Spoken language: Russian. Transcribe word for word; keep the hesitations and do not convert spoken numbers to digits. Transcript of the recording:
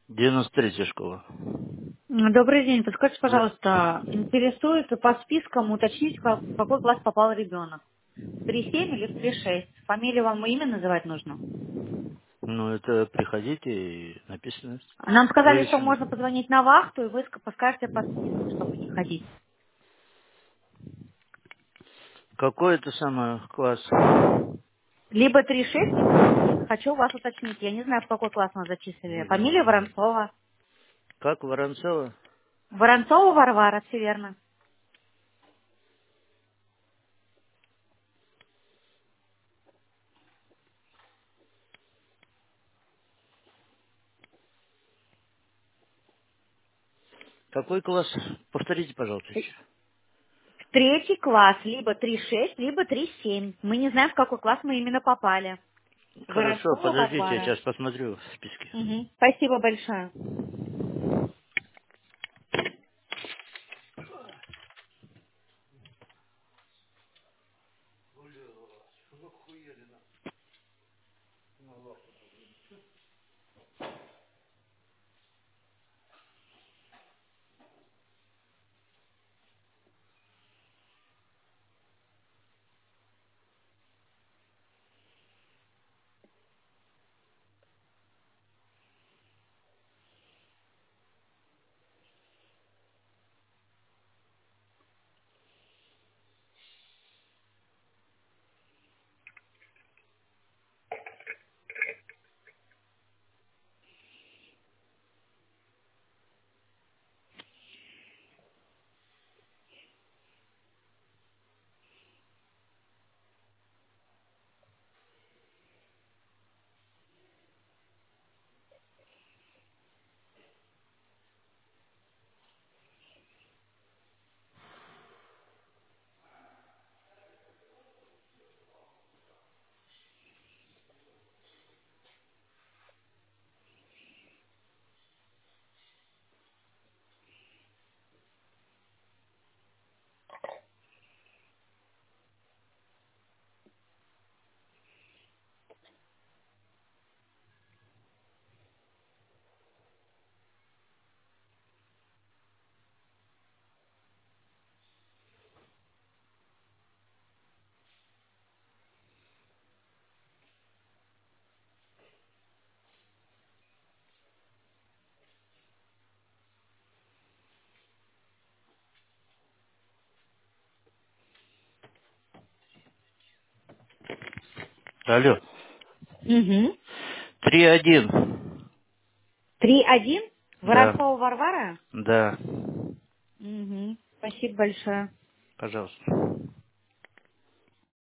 девяносто третья школа. М, Добрый день. Подскажите, Да. пожалуйста, интересует по спискам уточнить, как- в какой класс попал ребенок. В три семь или в три шесть? Фамилию вам и имя называть нужно? Ну, это приходите и написано, Нам сказали, что можно вывешено. позвонить на вахту, и вы ск- подскажете по спискам, чтобы не ходить. Какой это самый класс? Либо три шесть, либо три семь. Хочу у вас уточнить. Я не знаю, в какой класс нас зачислили. Фамилия Воронцова. Как Воронцова? Воронцова Варвара, все верно. Какой класс? Повторите, пожалуйста, Э, еще. В третий класс, либо три шесть, либо три семь. Мы не знаем, в какой класс мы именно попали. Хорошо, Воронцова подождите, я Варвара. сейчас посмотрю в списке. Мгм. Спасибо большое. Алло. Угу. Три один. Три один. Да. Воронцова Варвара? Да. Угу. Спасибо большое. Пожалуйста.